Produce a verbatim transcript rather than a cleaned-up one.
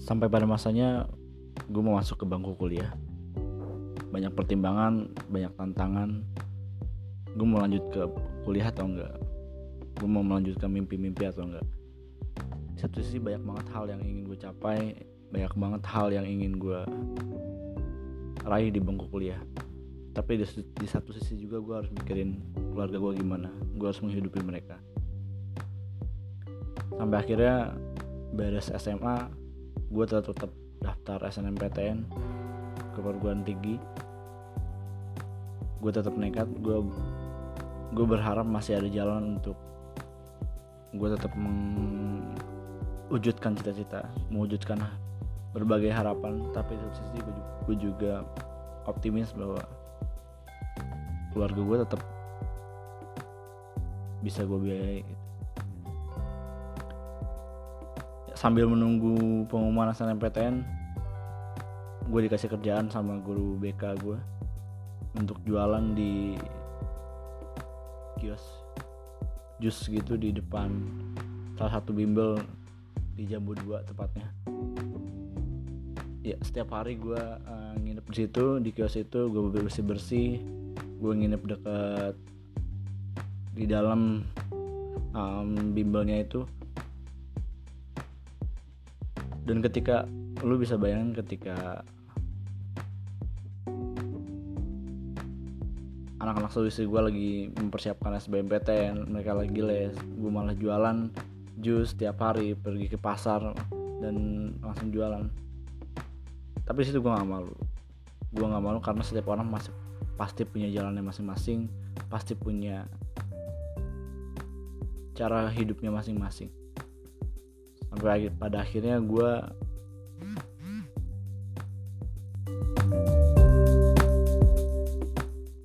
Sampai pada masanya gue mau masuk ke bangku kuliah. Banyak pertimbangan, banyak tantangan. Gue mau lanjut ke kuliah atau enggak, gue mau melanjutkan mimpi-mimpi atau enggak. Di satu sisi banyak banget hal yang ingin gue capai, banyak banget hal yang ingin gue raih di bangku kuliah. Tapi di, di satu sisi juga gue harus mikirin keluarga gue gimana, gue harus menghidupi mereka. Sampai akhirnya beres S M A, gue tetap, tetap daftar S N M P T N ke perguruan tinggi. Gue tetap nekat, gue gue berharap masih ada jalan untuk gue tetap mewujudkan cita-cita, mewujudkan berbagai harapan. Tapi di satu sisi gue, gue juga optimis bahwa keluarga gue tetap bisa gue biayai gitu. Sambil menunggu pengumuman S N M P T N, gue dikasih kerjaan sama guru B K gue untuk jualan di kios jus gitu di depan salah satu bimbel di Jambu dua tepatnya. Ya, setiap hari gue uh, nginep di situ, di kios itu gue bersih-bersih. Gue nginep dekat di dalam um, bimbelnya itu. Dan ketika lu bisa bayangin ketika anak-anak seusia gue lagi mempersiapkan S B M P T N, mereka lagi les, gue malah jualan jus tiap hari, pergi ke pasar dan langsung jualan. Tapi situ gue nggak malu, gue nggak malu karena setiap orang masih pasti punya jalannya masing-masing, pasti punya cara hidupnya masing-masing. Sampai pada akhirnya gue